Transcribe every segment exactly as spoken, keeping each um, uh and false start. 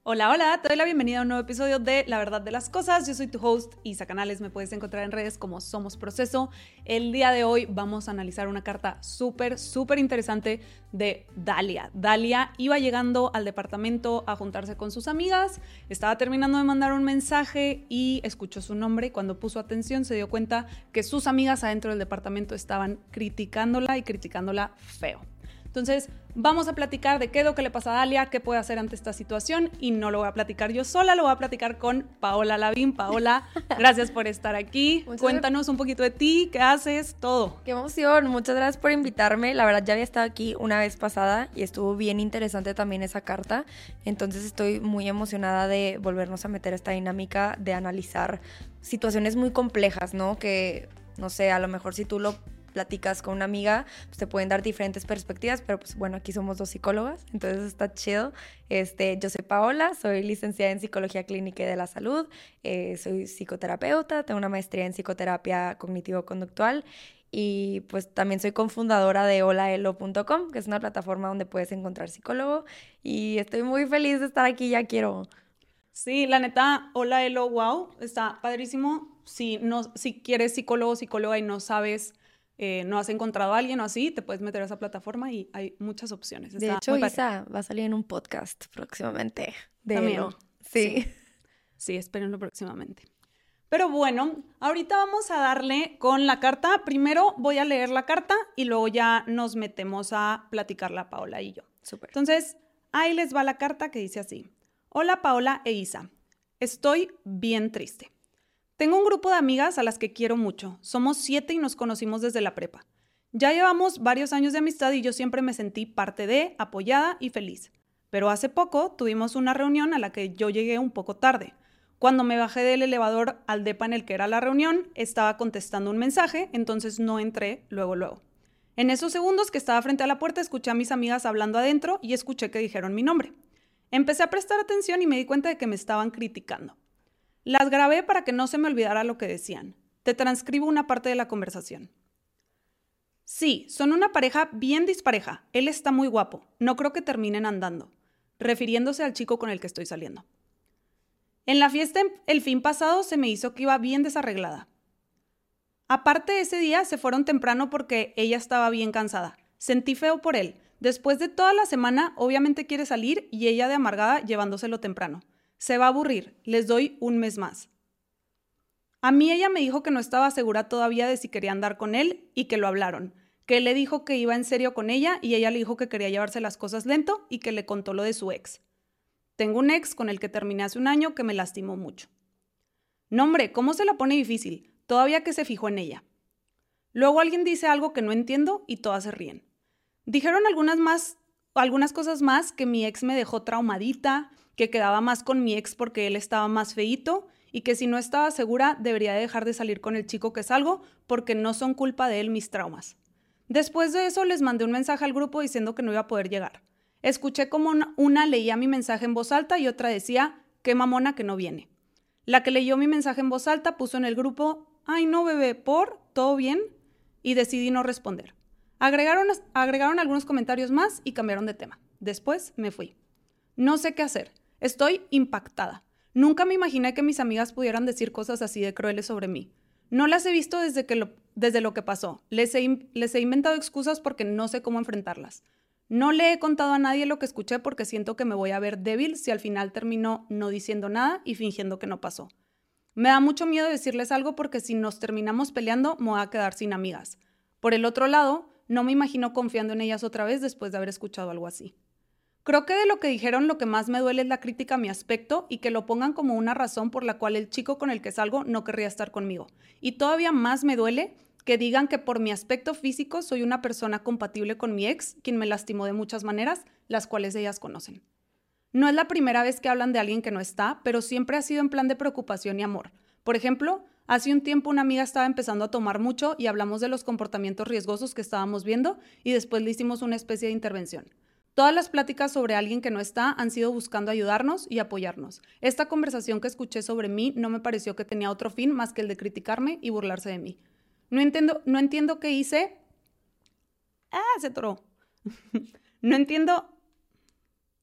Hola, hola, te doy la bienvenida a un nuevo episodio de La Verdad de las Cosas. Yo soy tu host, Isa Canales, me puedes encontrar en redes como Somos Proceso. El día de hoy vamos a analizar una carta súper, súper interesante de Dalia. Dalia iba llegando al departamento a juntarse con sus amigas, estaba terminando de mandar un mensaje y escuchó su nombre y cuando puso atención se dio cuenta que sus amigas adentro del departamento estaban criticándola y criticándola feo. Entonces, vamos a platicar de qué es lo que le pasa a Dalia, qué puede hacer ante esta situación y no lo voy a platicar yo sola, lo voy a platicar con Paola Lavín. Paola, gracias por estar aquí. Muchas Cuéntanos un poquito de ti, qué haces, todo. Qué emoción, muchas gracias por invitarme. La verdad ya había estado aquí una vez pasada y estuvo bien interesante también esa carta. Entonces estoy muy emocionada de volvernos a meter a esta dinámica de analizar situaciones muy complejas, ¿no? Que, no sé, a lo mejor si tú lo platicas con una amiga, pues te pueden dar diferentes perspectivas, pero pues bueno, aquí somos dos psicólogas, entonces está chido. Este, yo soy Paola, soy licenciada en Psicología Clínica y de la Salud, eh, soy psicoterapeuta, tengo una maestría en Psicoterapia Cognitivo-Conductual y pues también soy cofundadora de hola elo punto com, que es una plataforma donde puedes encontrar psicólogo y estoy muy feliz de estar aquí, ya quiero. Sí, la neta, Hola Elo, wow, está padrísimo. Si, no, si quieres psicólogo o psicóloga y no sabes, eh, no has encontrado a alguien o así, te puedes meter a esa plataforma y hay muchas opciones. De Está hecho, muy padre. Isa va a salir en un podcast próximamente de También, Elo. sí, Sí. sí, espérenlo próximamente. Pero bueno, ahorita vamos a darle con la carta. Primero voy a leer la carta y luego ya nos metemos a platicarla Paola y yo. Súper. Entonces, ahí les va la carta que dice así. Hola Paola e Isa, estoy bien triste. Tengo un grupo de amigas a las que quiero mucho. Somos siete y nos conocimos desde la prepa. Ya llevamos varios años de amistad y yo siempre me sentí parte de, apoyada y feliz. Pero hace poco tuvimos una reunión a la que yo llegué un poco tarde. Cuando me bajé del elevador al depa en el que era la reunión, estaba contestando un mensaje, entonces no entré luego luego. En esos segundos que estaba frente a la puerta escuché a mis amigas hablando adentro y escuché que dijeron mi nombre. Empecé a prestar atención y me di cuenta de que me estaban criticando. Las grabé para que no se me olvidara lo que decían. Te transcribo una parte de la conversación. Sí, son una pareja bien dispareja. Él está muy guapo. No creo que terminen andando. Refiriéndose al chico con el que estoy saliendo. En la fiesta el fin pasado se me hizo que iba bien desarreglada. Aparte ese día se fueron temprano porque ella estaba bien cansada. Sentí feo por él. Después de toda la semana, obviamente quiere salir y ella de amargada llevándoselo temprano. Se va a aburrir. Les doy un mes más. A mí ella me dijo que no estaba segura todavía de si quería andar con él y que lo hablaron. Que él le dijo que iba en serio con ella y ella le dijo que quería llevarse las cosas lento y que le contó lo de su ex. Tengo un ex con el que terminé hace un año que me lastimó mucho. No, hombre, ¿cómo se la pone difícil? Todavía que se fijó en ella. Luego alguien dice algo que no entiendo y todas se ríen. Dijeron algunas más, algunas cosas más, que mi ex me dejó traumadita, que quedaba más con mi ex porque él estaba más feíto y que si no estaba segura debería dejar de salir con el chico que salgo porque no son culpa de él mis traumas. Después de eso les mandé un mensaje al grupo diciendo que no iba a poder llegar. Escuché como una leía mi mensaje en voz alta y otra decía, qué mamona que no viene. La que leyó mi mensaje en voz alta puso en el grupo, ay no bebé, ¿por? ¿Todo bien? Y decidí no responder. Agregaron, agregaron algunos comentarios más y cambiaron de tema. Después me fui. No sé qué hacer. Estoy impactada. Nunca me imaginé que mis amigas pudieran decir cosas así de crueles sobre mí. No las he visto desde, que lo, desde lo que pasó. Les he, les he inventado excusas porque no sé cómo enfrentarlas. No le he contado a nadie lo que escuché porque siento que me voy a ver débil si al final termino no diciendo nada y fingiendo que no pasó. Me da mucho miedo decirles algo porque si nos terminamos peleando me voy a quedar sin amigas. Por el otro lado, no me imagino confiando en ellas otra vez después de haber escuchado algo así. Creo que de lo que dijeron lo que más me duele es la crítica a mi aspecto y que lo pongan como una razón por la cual el chico con el que salgo no querría estar conmigo. Y todavía más me duele que digan que por mi aspecto físico soy una persona compatible con mi ex, quien me lastimó de muchas maneras, las cuales ellas conocen. No es la primera vez que hablan de alguien que no está, pero siempre ha sido en plan de preocupación y amor. Por ejemplo, hace un tiempo una amiga estaba empezando a tomar mucho y hablamos de los comportamientos riesgosos que estábamos viendo y después le hicimos una especie de intervención. Todas las pláticas sobre alguien que no está han sido buscando ayudarnos y apoyarnos. Esta conversación que escuché sobre mí no me pareció que tenía otro fin más que el de criticarme y burlarse de mí. No entiendo, no entiendo qué hice. ¡Ah, se atoró! No entiendo... Ya.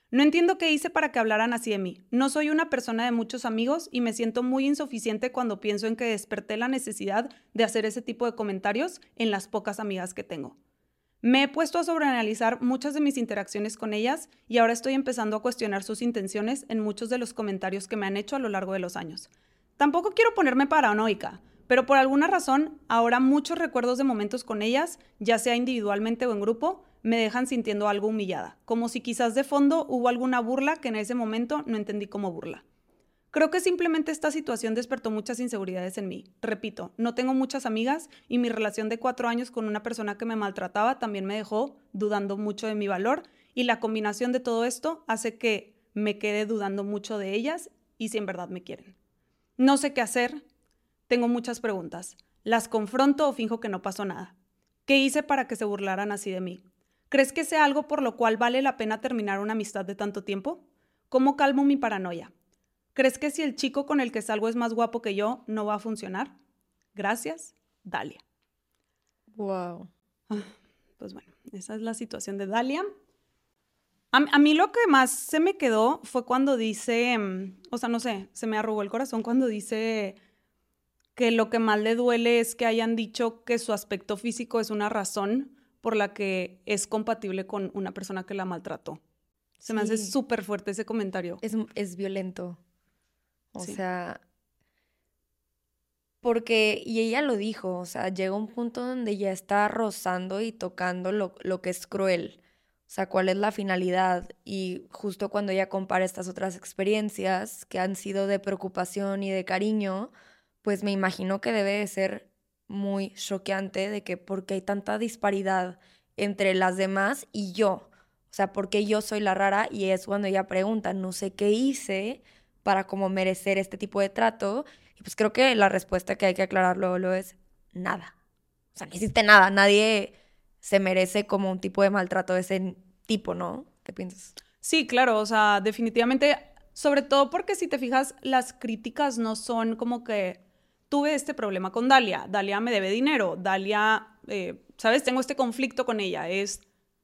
No entiendo qué hice para que hablaran así de mí. No soy una persona de muchos amigos y me siento muy insuficiente cuando pienso en que desperté la necesidad de hacer ese tipo de comentarios en las pocas amigas que tengo. Me he puesto a sobreanalizar muchas de mis interacciones con ellas y ahora estoy empezando a cuestionar sus intenciones en muchos de los comentarios que me han hecho a lo largo de los años. Tampoco quiero ponerme paranoica, pero por alguna razón, ahora muchos recuerdos de momentos con ellas, ya sea individualmente o en grupo, me dejan sintiendo algo humillada, como si quizás de fondo hubo alguna burla que en ese momento no entendí como burla. Creo que simplemente esta situación despertó muchas inseguridades en mí. Repito, no tengo muchas amigas y mi relación de cuatro años con una persona que me maltrataba también me dejó dudando mucho de mi valor y la combinación de todo esto hace que me quede dudando mucho de ellas y si en verdad me quieren. No sé qué hacer. Tengo muchas preguntas. ¿Las confronto o finjo que no pasó nada? ¿Qué hice para que se burlaran así de mí? ¿Crees que sea algo por lo cual vale la pena terminar una amistad de tanto tiempo? ¿Cómo calmo mi paranoia? ¿Crees que si el chico con el que salgo es más guapo que yo, no va a funcionar? Gracias, Dalia. Wow. Ah, pues bueno, esa es la situación de Dalia. A, a mí lo que más se me quedó fue cuando dice, um, o sea, no sé, se me arrugó el corazón cuando dice que lo que más le duele es que hayan dicho que su aspecto físico es una razón por la que es compatible con una persona que la maltrató. Se sí. me hace súper fuerte ese comentario. Es, es violento. O sí. sea, porque, y ella lo dijo, o sea, llega un punto donde ya está rozando y tocando lo, lo que es cruel. O sea, cuál es la finalidad. Y justo cuando ella compara estas otras experiencias que han sido de preocupación y de cariño, pues me imagino que debe de ser muy choqueante de que porque hay tanta disparidad entre las demás y yo. O sea, porque yo soy la rara y es cuando ella pregunta, no sé qué hice para como merecer este tipo de trato. Y pues creo que la respuesta que hay que aclarar luego, luego es nada. O sea, no hiciste nada. Nadie se merece como un tipo de maltrato de ese tipo, ¿no? ¿Qué piensas? Sí, claro. O sea, definitivamente, sobre todo porque si te fijas, las críticas no son como que tuve este problema con Dalia. Dalia me debe dinero. Dalia, eh, ¿sabes? Tengo este conflicto con ella. Es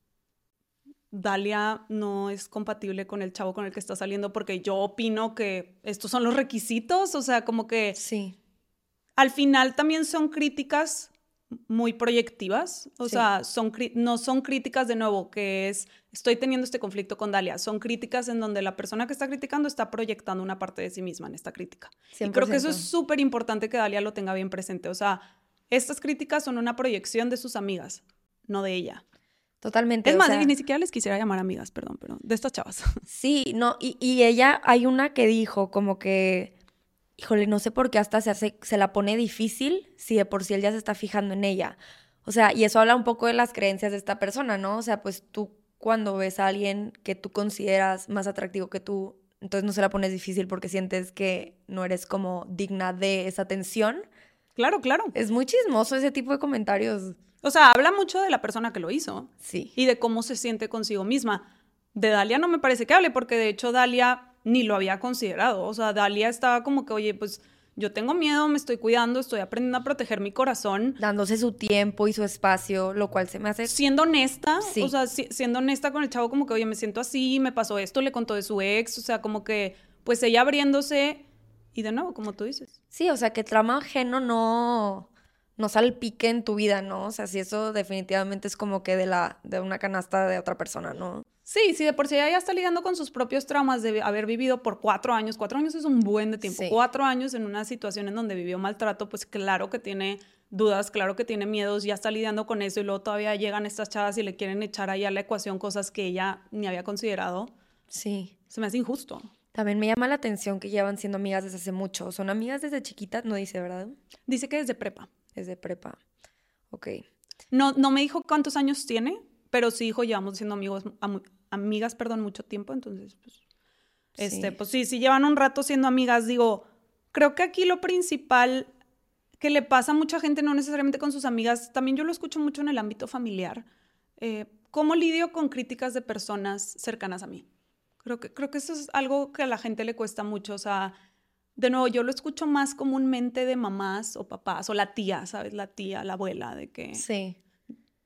Dalia no es compatible con el chavo con el que está saliendo porque yo opino que estos son los requisitos, o sea, como que sí. Al final también son críticas muy proyectivas, o sí. sea, son, no son críticas de nuevo que es, estoy teniendo este conflicto con Dalia, son críticas en donde la persona que está criticando está proyectando una parte de sí misma en esta crítica. cien por ciento. Y creo que eso es súper importante que Dalia lo tenga bien presente, o sea, estas críticas son una proyección de sus amigas, no de ella. Totalmente. Es más, o sea, ni siquiera les quisiera llamar amigas, perdón, pero de estas chavas. Sí, no, y, y ella, hay una que dijo como que, híjole, no sé por qué hasta se hace, se la pone difícil si de por sí él ya se está fijando en ella. O sea, y eso habla un poco de las creencias de esta persona, ¿no? O sea, pues tú cuando ves a alguien que tú consideras más atractivo que tú, entonces no se la pones difícil porque sientes que no eres como digna de esa atención. Claro, claro. Es muy chismoso ese tipo de comentarios. O sea, habla mucho de la persona que lo hizo. Sí. Y de cómo se siente consigo misma. De Dalia no me parece que hable, porque de hecho Dalia ni lo había considerado. O sea, Dalia estaba como que, oye, pues yo tengo miedo, me estoy cuidando, estoy aprendiendo a proteger mi corazón. Dándose su tiempo y su espacio, lo cual se me hace... Siendo honesta, sí. o sea, si, siendo honesta con el chavo, como que, oye, me siento así, me pasó esto, le contó de su ex, o sea, como que, pues ella abriéndose y de nuevo, como tú dices. Sí, o sea, que trauma ajeno no... no salpique en tu vida, ¿no? O sea, si eso definitivamente es como que de la de una canasta de otra persona, ¿no? Sí, sí, de por sí ella ya está lidiando con sus propios traumas de haber vivido por cuatro años. Cuatro años es un buen de tiempo. Sí. Cuatro años en una situación en donde vivió maltrato, pues claro que tiene dudas, claro que tiene miedos, ya está lidiando con eso y luego todavía llegan estas chavas y le quieren echar ahí a la ecuación cosas que ella ni había considerado. Sí. Se me hace injusto. También me llama la atención que llevan siendo amigas desde hace mucho. ¿Son amigas desde chiquitas? No dice, ¿verdad? Dice que desde prepa. Desde prepa. Ok. No, no me dijo cuántos años tiene, pero sí dijo, llevamos siendo amigos, am, amigas, perdón, mucho tiempo. Entonces, pues, sí. este, pues sí, sí llevan un rato siendo amigas. Digo, creo que aquí lo principal que le pasa a mucha gente, no necesariamente con sus amigas, también yo lo escucho mucho en el ámbito familiar. Eh, ¿Cómo lidio con críticas de personas cercanas a mí? Creo que, creo que eso es algo que a la gente le cuesta mucho, o sea... De nuevo, yo lo escucho más comúnmente de mamás o papás, o la tía, ¿sabes? La tía, la abuela, de que... Sí.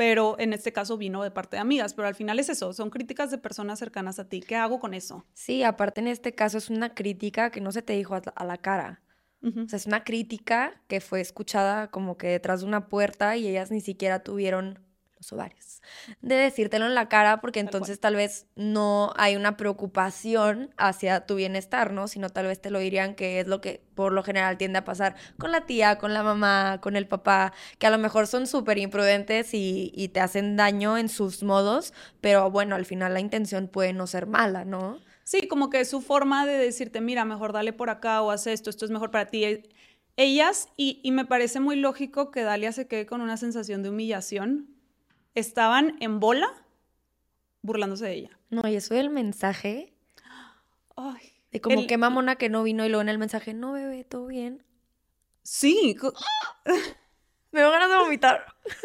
pero en este caso vino de parte de amigas, pero al final es eso, son críticas de personas cercanas a ti. ¿Qué hago con eso? Sí, aparte en este caso es una crítica que no se te dijo a la, a la cara. Uh-huh. O sea, es una crítica que fue escuchada como que detrás de una puerta y ellas ni siquiera tuvieron los ovarios de decírtelo en la cara, porque entonces tal, tal vez no hay una preocupación hacia tu bienestar, ¿no? Sino tal vez te lo dirían, que es lo que por lo general tiende a pasar con la tía, con la mamá, con el papá, que a lo mejor son súper imprudentes y, y te hacen daño en sus modos, pero bueno, al final la intención puede no ser mala, ¿no? Sí, como que es su forma de decirte, mira, mejor dale por acá o haz esto, esto es mejor para ti. Ellas, y, y me parece muy lógico que Dalia se quede con una sensación de humillación, estaban en bola burlándose de ella. No, y eso del mensaje, ay, de como el, qué mamona que no vino, y luego en el mensaje, no, bebé, todo bien. Sí. Me van ganas de vomitar.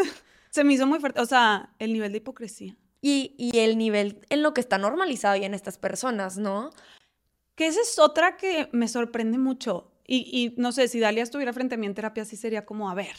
Se me hizo muy fuerte, o sea, el nivel de hipocresía. Y, y el nivel en lo que está normalizado ya en estas personas, ¿no? Que esa es otra que me sorprende mucho. Y, y no sé, si Dalia estuviera frente a mí en terapia, sí sería como, a ver,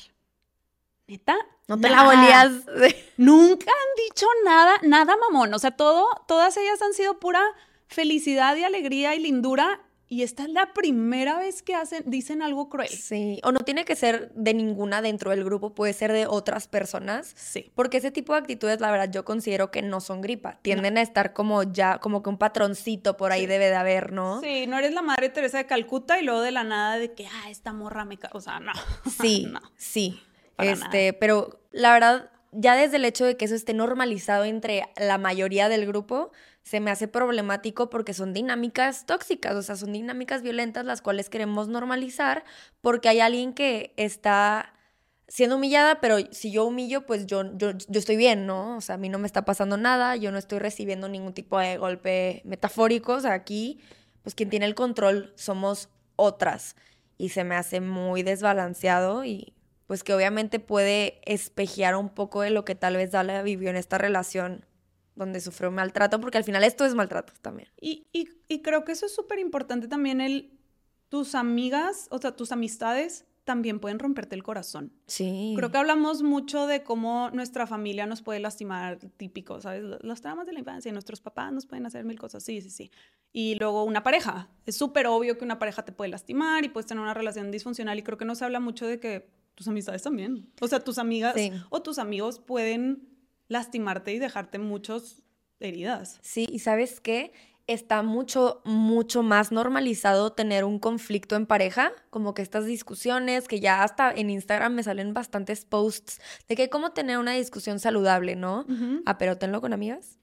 ¿neta? No te la volías. Nunca han dicho nada, nada mamón. O sea, todo, todas ellas han sido pura felicidad y alegría y lindura. Y esta es la primera vez que hacen, dicen algo cruel. Sí, o no tiene que ser de ninguna dentro del grupo, puede ser de otras personas. Sí. Porque ese tipo de actitudes, la verdad, yo considero que no son gripa. Tienden no. a estar como ya, como que un patroncito por ahí sí. debe de haber, ¿no? Sí, no eres la Madre Teresa de Calcuta y luego de la nada de que, ah, esta morra me... Ca-. O sea, no. Sí, no. sí. Para este, nada. Pero la verdad, ya desde el hecho de que eso esté normalizado entre la mayoría del grupo, se me hace problemático porque son dinámicas tóxicas, o sea, son dinámicas violentas las cuales queremos normalizar porque hay alguien que está siendo humillada, pero si yo humillo, pues yo, yo, yo estoy bien, ¿no? O sea, a mí no me está pasando nada, yo no estoy recibiendo ningún tipo de golpe metafórico, o sea, aquí, pues quien tiene el control somos otras y se me hace muy desbalanceado y pues que obviamente puede espejear un poco de lo que tal vez Dalia vivió en esta relación donde sufrió maltrato, porque al final esto es maltrato también. Y, y, y creo que eso es súper importante también, el, tus amigas, o sea, tus amistades también pueden romperte el corazón. Sí. Creo que hablamos mucho de cómo nuestra familia nos puede lastimar, típico, ¿sabes? Los traumas de la infancia, nuestros papás nos pueden hacer mil cosas, sí, sí, sí. Y luego una pareja, es súper obvio que una pareja te puede lastimar y puedes tener una relación disfuncional y creo que no se habla mucho de que tus amistades también, o sea, tus amigas sí. o tus amigos pueden lastimarte y dejarte muchas heridas. Sí, y ¿sabes qué? Está mucho, mucho más normalizado tener un conflicto en pareja, como que estas discusiones, que ya hasta en Instagram me salen bastantes posts de que cómo tener una discusión saludable, ¿no? Uh-huh. Ah, pero tenlo con amigas.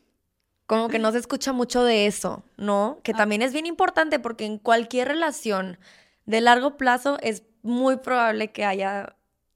Como que no se escucha mucho de eso, ¿no? Que ah. también es bien importante porque en cualquier relación de largo plazo es muy probable que haya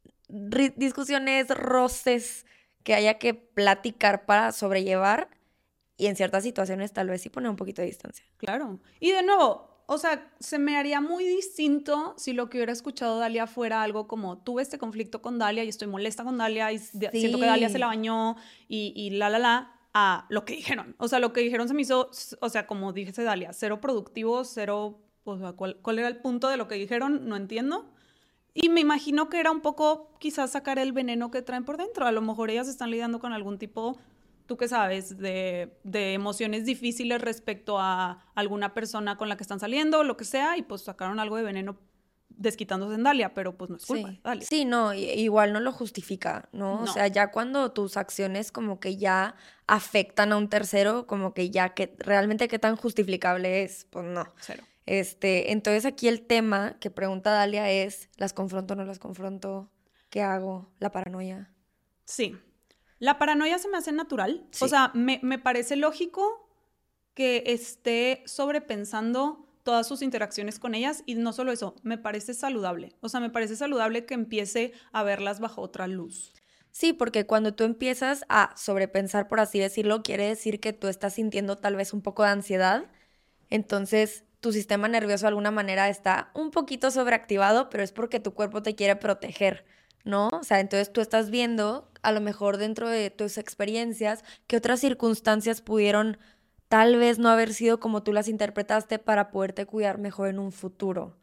ri- discusiones, roces, que haya que platicar para sobrellevar y en ciertas situaciones tal vez sí poner un poquito de distancia. Claro. Y de nuevo, o sea, se me haría muy distinto si lo que hubiera escuchado Dalia fuera algo como tuve este conflicto con Dalia y estoy molesta con Dalia y sí. siento que Dalia se la bañó y, y la, la, la, a lo que dijeron. O sea, lo que dijeron se me hizo, o sea, como dijese Dalia, cero productivo, cero, o sea, ¿cuál, cuál era el punto de lo que dijeron? No entiendo. Y me imagino que era un poco quizás sacar el veneno que traen por dentro. A lo mejor ellas están lidiando con algún tipo, tú qué sabes, de, de emociones difíciles respecto a alguna persona con la que están saliendo o lo que sea, y pues sacaron algo de veneno desquitándose en Dalia, pero pues no es culpa sí. de Dalia. Sí, no, igual no lo justifica, ¿no? no. O sea, ya cuando tus acciones como que ya afectan a un tercero, como que ya que realmente qué tan justificable es, pues no. Cero. Este, entonces aquí el tema que pregunta Dalia es, ¿las confronto o no las confronto? ¿Qué hago? ¿La paranoia? Sí. La paranoia se me hace natural. Sí. O sea, me, me parece lógico que esté sobrepensando todas sus interacciones con ellas y no solo eso, me parece saludable. O sea, me parece saludable que empiece a verlas bajo otra luz. Sí, porque cuando tú empiezas a sobrepensar, por así decirlo, quiere decir que tú estás sintiendo tal vez un poco de ansiedad. Entonces tu sistema nervioso de alguna manera está un poquito sobreactivado, pero es porque tu cuerpo te quiere proteger, ¿no? O sea, entonces tú estás viendo, a lo mejor dentro de tus experiencias, que otras circunstancias pudieron tal vez no haber sido como tú las interpretaste para poderte cuidar mejor en un futuro,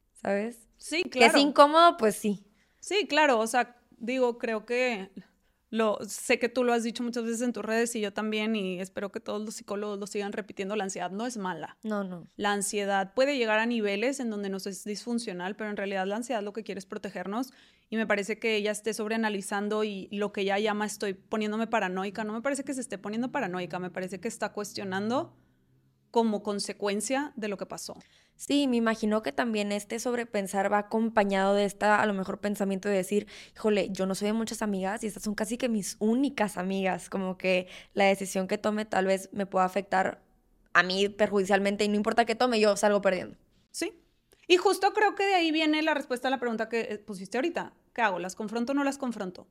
¿sabes? Sí, claro. Que es incómodo, pues sí. Sí, claro, o sea, digo, creo que lo, sé que tú lo has dicho muchas veces en tus redes y yo también, y espero que todos los psicólogos lo sigan repitiendo, la ansiedad no es mala. No, no. La ansiedad puede llegar a niveles en donde nos es disfuncional, pero en realidad la ansiedad lo que quiere es protegernos, y me parece que ella esté sobreanalizando y lo que ella llama estoy poniéndome paranoica, no me parece que se esté poniendo paranoica, me parece que está cuestionando como consecuencia de lo que pasó. Sí, me imagino que también este sobrepensar va acompañado de esta, a lo mejor, pensamiento de decir, híjole, yo no soy de muchas amigas y estas son casi que mis únicas amigas, como que la decisión que tome tal vez me pueda afectar a mí perjudicialmente y no importa que tome, yo salgo perdiendo. Sí, y justo creo que de ahí viene la respuesta a la pregunta que pusiste ahorita. ¿Qué hago? ¿Las confronto o no las confronto?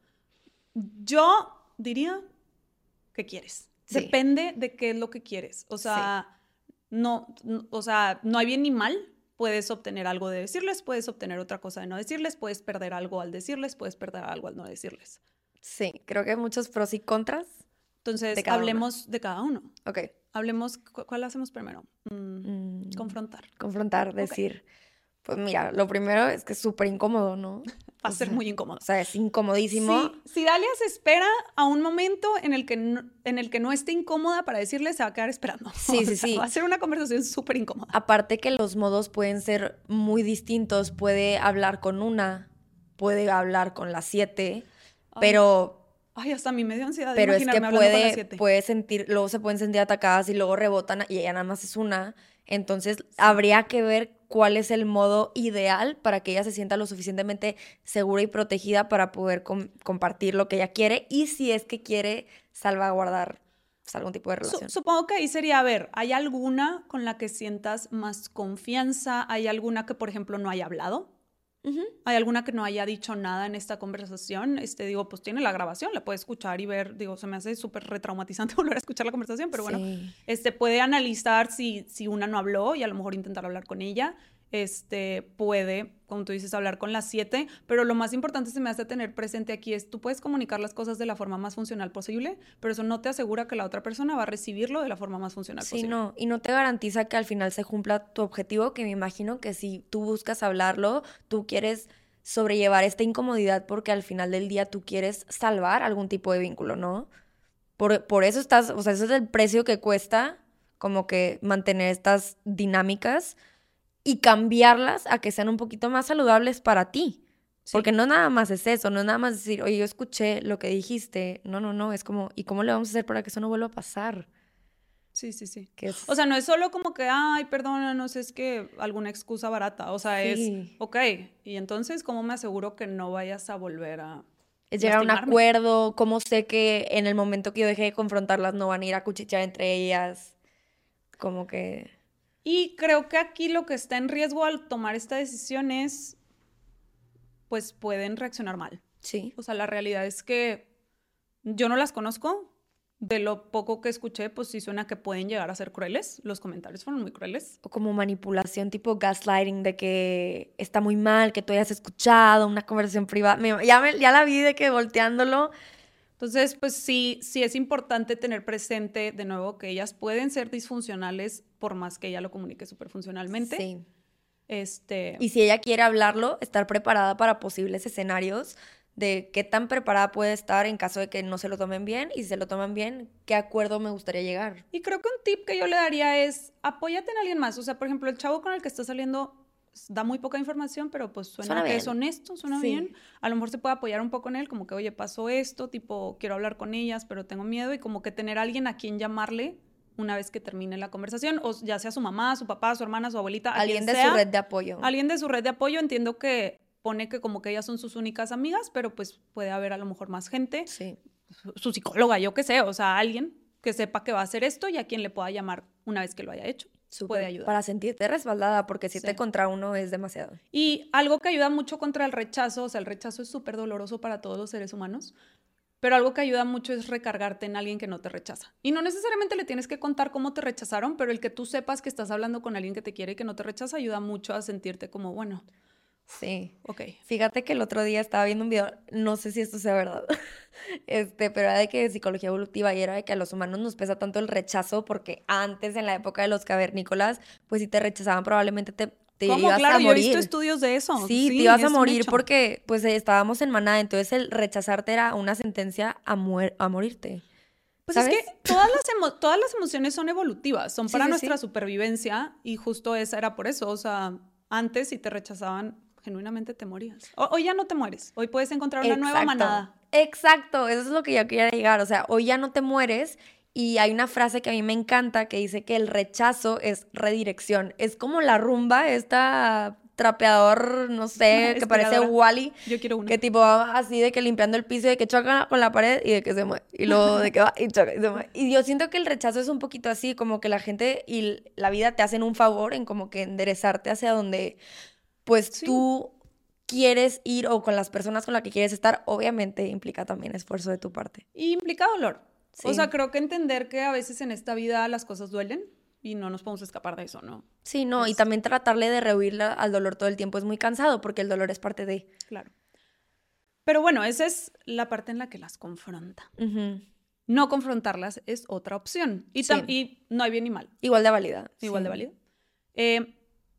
Yo diría, ¿qué quieres? Sí. Depende de qué es lo que quieres. O sea... Sí. No, no, o sea, no hay bien ni mal. Puedes obtener algo de decirles, puedes obtener otra cosa de no decirles, puedes perder algo al decirles, puedes perder algo al no decirles. Sí, creo que hay muchos pros y contras. Entonces, de cada hablemos una. de cada uno. Ok. Hablemos, ¿cuál hacemos primero? Mm, mm, confrontar. Confrontar, decir. Okay. Pues mira, lo primero es que es súper incómodo, ¿no? Va a ser muy incómodo. O sea, es incomodísimo. Sí, si Dalia se espera a un momento en el que no, en el que no esté incómoda para decirle, se va a quedar esperando. Sí, sí, o sea, sí. Va a ser una conversación súper incómoda. Aparte que los modos pueden ser muy distintos. Puede hablar con una, puede hablar con las siete, Ay. pero... Ay, hasta a mí me dio ansiedad de pero es que hablando con las puede, siete. puede sentir, luego se pueden sentir atacadas y luego rebotan y ella nada más es una. Entonces, sí. habría que ver cuál es el modo ideal para que ella se sienta lo suficientemente segura y protegida para poder com- compartir lo que ella quiere y si es que quiere salvaguardar pues, algún tipo de relación. Su- supongo que ahí sería, a ver, ¿hay alguna con la que sientas más confianza? ¿Hay alguna que, por ejemplo, no haya hablado? Uh-huh. ¿Hay alguna que no haya dicho nada en esta conversación? Este, digo, pues tiene la grabación, la puede escuchar y ver. Digo, se me hace súper retraumatizante volver a escuchar la conversación, pero sí. bueno, este, puede analizar si, si una no habló y a lo mejor intentar hablar con ella. Este, puede, como tú dices, hablar con las siete, pero lo más importante se me hace tener presente aquí es, tú puedes comunicar las cosas de la forma más funcional posible, pero eso no te asegura que la otra persona va a recibirlo de la forma más funcional sí, posible. Sí, no, y no te garantiza que al final se cumpla tu objetivo, que me imagino que si tú buscas hablarlo, tú quieres sobrellevar esta incomodidad porque al final del día tú quieres salvar algún tipo de vínculo, ¿no? Por, por eso estás, o sea, ese es el precio que cuesta como que mantener estas dinámicas y cambiarlas a que sean un poquito más saludables para ti. Sí. Porque no nada más es eso, no es nada más decir, oye, yo escuché lo que dijiste. No, no, no, es como, ¿y cómo le vamos a hacer para que eso no vuelva a pasar? Sí, sí, sí. Es... O sea, no es solo como que, ay, perdona, no sé, es que alguna excusa barata. O sea, sí. es, ok, y entonces, ¿cómo me aseguro que no vayas a volver a Es llegar a un acuerdo, cómo sé que en el momento que yo deje de confrontarlas no van a ir a cuchichear entre ellas, como que... Y creo que aquí lo que está en riesgo al tomar esta decisión es, pues pueden reaccionar mal. Sí. O sea, la realidad es que yo no las conozco. De lo poco que escuché, pues sí suena que pueden llegar a ser crueles. Los comentarios fueron muy crueles. O como manipulación tipo gaslighting de que está muy mal, que tú hayas escuchado una conversación privada. Me, ya, me, ya la vi de que volteándolo... Entonces, pues sí, sí es importante tener presente, de nuevo, que ellas pueden ser disfuncionales por más que ella lo comunique súper funcionalmente. Sí. Este... Y si ella quiere hablarlo, estar preparada para posibles escenarios de qué tan preparada puede estar en caso de que no se lo tomen bien y si se lo toman bien, qué acuerdo me gustaría llegar. Y creo que un tip que yo le daría es apóyate en alguien más. O sea, por ejemplo, el chavo con el que está saliendo da muy poca información, pero pues suena, suena que bien. Es honesto, suena sí. bien. A lo mejor se puede apoyar un poco en él, como que, oye, pasó esto, tipo, quiero hablar con ellas, pero tengo miedo, y como que tener a alguien a quien llamarle una vez que termine la conversación, o ya sea su mamá, su papá, su hermana, su abuelita, alguien de sea, su red de apoyo. Alguien de su red de apoyo, entiendo que pone que como que ellas son sus únicas amigas, pero pues puede haber a lo mejor más gente. Sí. Su, su psicóloga, yo qué sé, o sea, alguien que sepa que va a hacer esto y a quien le pueda llamar una vez que lo haya hecho. Súper, puede ayudar. Para sentirte respaldada, porque siete sí. contra uno es demasiado. Y algo que ayuda mucho contra el rechazo, o sea, el rechazo es súper doloroso para todos los seres humanos, pero algo que ayuda mucho es recargarte en alguien que no te rechaza. Y no necesariamente le tienes que contar cómo te rechazaron, pero el que tú sepas que estás hablando con alguien que te quiere y que no te rechaza ayuda mucho a sentirte como, bueno... Sí. Ok. Fíjate que el otro día estaba viendo un video, no sé si esto sea verdad, este, pero era de que psicología evolutiva y era de que a los humanos nos pesa tanto el rechazo porque antes, en la época de los cavernícolas, pues si te rechazaban probablemente te te ¿Cómo? ibas Claro, a yo he morir. visto estudios de eso. Sí, Sí, te ibas a es un morir hecho. porque pues eh, estábamos en manada, entonces el rechazarte era una sentencia a, muer- a morirte. Pues es ¿Sabes? que todas las, emo- todas las emociones son evolutivas, son Sí, para sí, nuestra sí. supervivencia y justo esa era por eso. O sea, antes si te rechazaban, genuinamente te morías. O- hoy ya no te mueres, hoy puedes encontrar una nueva Exacto, manada. exacto, eso es lo que yo quería llegar, o sea, hoy ya no te mueres y hay una frase que a mí me encanta que dice que el rechazo es redirección, es como la rumba, esta trapeador, no sé, que parece Aspiradora. Wally, Yo quiero una. que tipo va así de que limpiando el piso y de que choca con la pared y de que se mueve, y luego de que va y choca y se mueve. Y yo siento que el rechazo es un poquito así, como que la gente y la vida te hacen un favor en como que enderezarte hacia donde pues Sí. tú quieres ir o con las personas con las que quieres estar, obviamente implica también esfuerzo de tu parte. Y implica dolor. O Sí. sea, creo que entender que a veces en esta vida las cosas duelen y no nos podemos escapar de eso, ¿no? Sí, no, y Es- también tratarle de rehuir al dolor todo el tiempo es muy cansado porque el dolor es parte de... Claro. Pero bueno, esa es la parte en la que las confronta. Ujú. No confrontarlas es otra opción. Y, tam- Sí. y no hay bien ni mal. Igual de válida. Igual sí. de válido. Eh,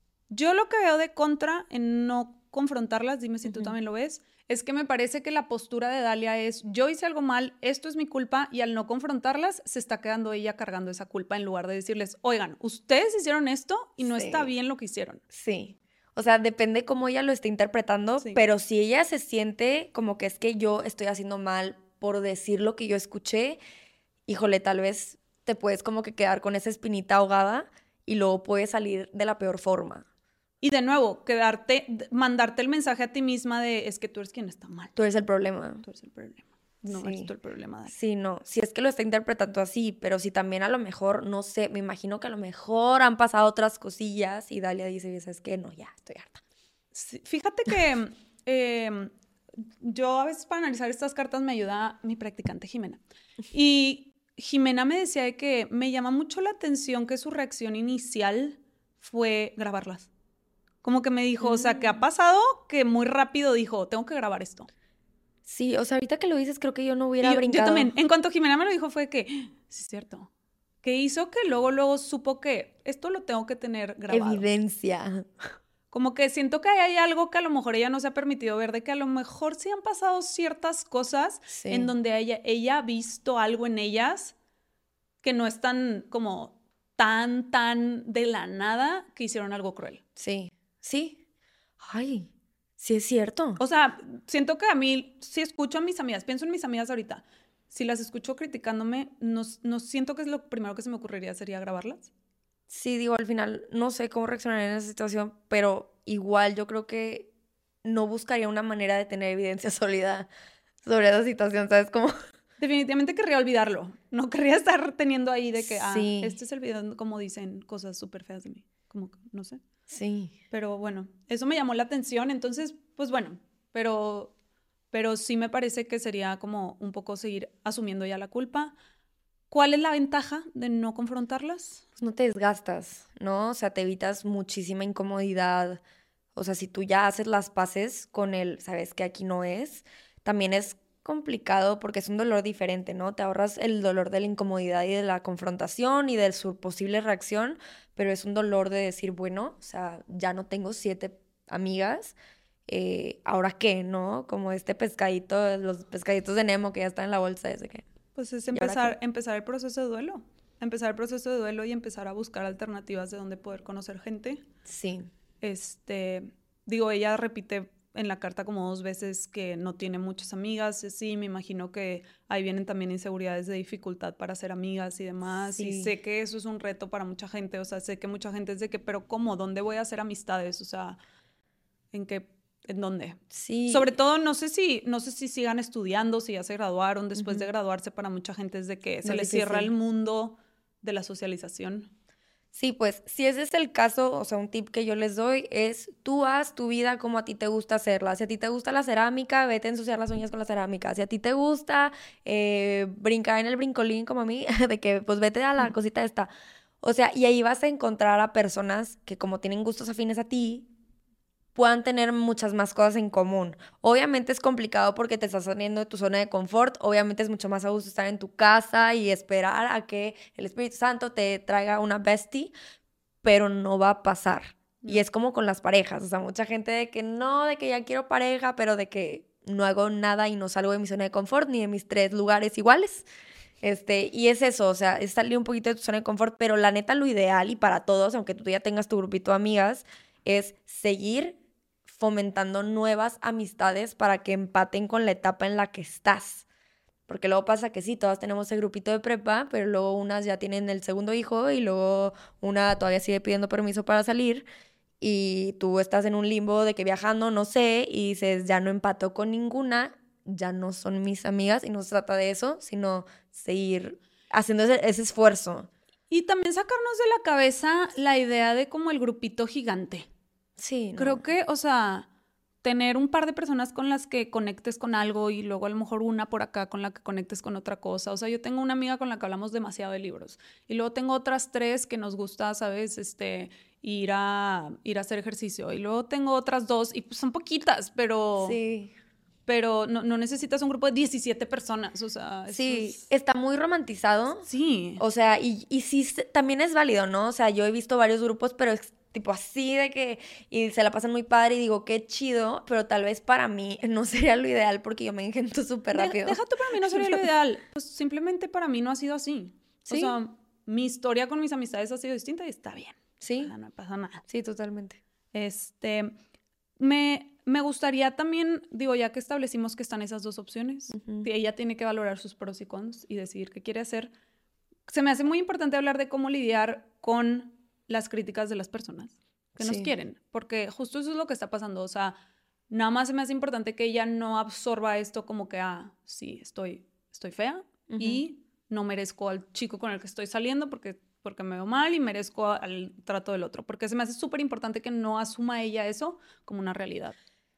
yo lo que veo de contra en no confrontarlas, dime si tú Ujú. también lo ves, es que me parece que la postura de Dalia es, yo hice algo mal, esto es mi culpa, y al no confrontarlas, se está quedando ella cargando esa culpa en lugar de decirles, oigan, ustedes hicieron esto y no Sí. está bien lo que hicieron. Sí. O sea, depende cómo ella lo esté interpretando, Sí. pero si ella se siente como que es que yo estoy haciendo mal por decir lo que yo escuché, híjole, tal vez te puedes como que quedar con esa espinita ahogada y luego puedes salir de la peor forma. Y de nuevo, quedarte, d- mandarte el mensaje a ti misma de, es que tú eres quien está mal, Tú eres el problema. tú eres el problema. No Sí. eres tú el problema, Dalia. Sí, no. Si es que lo está interpretando así, pero si también a lo mejor, no sé, me imagino que a lo mejor han pasado otras cosillas y Dalia dice, ¿sabes qué? No, ya, estoy harta. Sí, fíjate que eh, yo a veces para analizar estas cartas me ayuda mi practicante Jimena. Y Jimena me decía de que me llama mucho la atención que su reacción inicial fue grabarlas. Como que me dijo, o sea, que ha Mm. pasado que muy rápido dijo, tengo que grabar esto. Sí, o sea, ahorita que lo dices, creo que yo no Y hubiera yo, yo brincado. también, en cuanto Jimena me lo dijo fue que, sí es cierto, que hizo que luego, luego supo que esto lo tengo que tener grabado. Evidencia. Como que siento que ahí hay algo que a lo mejor ella no se ha permitido ver, de que a lo mejor sí han pasado ciertas cosas Sí. en donde ella, ella ha visto algo en ellas que no es tan como tan, tan de la nada que hicieron algo cruel. Sí, sí. Ay, sí es cierto. O sea, siento que a mí, si escucho a mis amigas, pienso en mis amigas ahorita, si las escucho criticándome, no, no siento que es lo primero que se me ocurriría sería grabarlas. Sí, digo, al final no sé cómo reaccionaría en esa situación, pero igual yo creo que no buscaría una manera de tener evidencia sólida sobre esa situación, ¿sabes? Como... Definitivamente querría olvidarlo. No querría estar teniendo ahí de que, ah, Sí. este es el video como dicen cosas súper feas de mí. Como, que, no sé. Sí. Pero bueno, eso me llamó la atención. Entonces, pues bueno, pero, pero sí me parece que sería como un poco seguir asumiendo ya la culpa. ¿Cuál es la ventaja de no confrontarlas? Pues no te desgastas, ¿no? O sea, te evitas muchísima incomodidad. O sea, si tú ya haces las paces con él, sabes que aquí no es, también es complicado porque es un dolor diferente, ¿no? Te ahorras el dolor de la incomodidad y de la confrontación y de su posible reacción, pero es un dolor de decir, bueno, o sea, ya no tengo siete amigas, eh, ¿ahora qué, no? Como este pescadito, los pescaditos de Nemo que ya están en la bolsa, ese que... Pues es ¿Y ahora empezar, empezar el proceso de duelo. Empezar el proceso de duelo y empezar a buscar alternativas de donde poder conocer gente. Sí. Este, digo, ella repite en la carta como dos veces que no tiene muchas amigas. Sí, me imagino que ahí vienen también inseguridades de dificultad para ser amigas y demás. Sí. Y sé que eso es un reto para mucha gente. O sea, sé que mucha gente es de que, pero ¿cómo? ¿Dónde voy a hacer amistades? O sea, ¿en qué? ¿En dónde? Sí. Sobre todo, no sé si, no sé si sigan estudiando, si ya se graduaron. Después Ujú. de graduarse, para mucha gente es de que se Muy les cierra el difícil. mundo de la socialización. Sí, pues si ese es el caso, o sea, un tip que yo les doy es tú haz tu vida como a ti te gusta hacerla. Si a ti te gusta la cerámica, vete a ensuciar las uñas con la cerámica. Si a ti te gusta eh, brincar en el brincolín como a mí, de que pues vete a la cosita esta. O sea, y ahí vas a encontrar a personas que como tienen gustos afines a ti, puedan tener muchas más cosas en común. Obviamente es complicado porque te estás saliendo de tu zona de confort. Obviamente es mucho más a gusto estar en tu casa y esperar a que el Espíritu Santo te traiga una bestie, pero no va a pasar. Y es como con las parejas, o sea, mucha gente de que no, de que ya quiero pareja, pero de que no hago nada y no salgo de mi zona de confort ni de mis tres lugares iguales. Este, y es eso, o sea, es salir un poquito de tu zona de confort, pero la neta lo ideal y para todos, aunque tú ya tengas tu grupito de amigas, es seguir fomentando nuevas amistades para que empaten con la etapa en la que estás. Porque luego pasa que sí, todas tenemos el grupito de prepa, pero luego unas ya tienen el segundo hijo y luego una todavía sigue pidiendo permiso para salir y tú estás en un limbo de que viajando, no sé, y dices, ya no empato con ninguna, ya no son mis amigas y no se trata de eso, sino seguir haciendo ese, ese esfuerzo. Y también sacarnos de la cabeza la idea de como el grupito gigante. Sí, no. Creo que, o sea, tener un par de personas con las que conectes con algo y luego a lo mejor una por acá con la que conectes con otra cosa. O sea, yo tengo una amiga con la que hablamos demasiado de libros y luego tengo otras tres que nos gusta, ¿sabes? Este, ir a, ir a hacer ejercicio y luego tengo otras dos y pues son poquitas, pero... Sí. Pero no, no necesitas un grupo de diecisiete personas, o sea... Eso sí, es... está muy romantizado. Sí. O sea, y, y sí, también es válido, ¿no? O sea, yo he visto varios grupos, pero es tipo así de que... Y se la pasan muy padre y digo, qué chido, pero tal vez para mí no sería lo ideal porque yo me engento súper rápido. De, deja tú, para mí no sería lo ideal. Pues simplemente para mí no ha sido así. ¿Sí? O sea, mi historia con mis amistades ha sido distinta y está bien. Sí. O sea, no pasa nada. Sí, totalmente. Este... Me, me gustaría también, digo, ya que establecimos que están esas dos opciones, Uh-huh. ella tiene que valorar sus pros y cons y decidir qué quiere hacer. Se me hace muy importante hablar de cómo lidiar con las críticas de las personas que nos Sí. quieren, porque justo eso es lo que está pasando. O sea, nada más se me hace importante que ella no absorba esto como que, ah, sí, estoy, estoy fea Uh-huh. y no merezco al chico con el que estoy saliendo porque... porque me veo mal y merezco al trato del otro. Porque se me hace súper importante que no asuma ella eso como una realidad.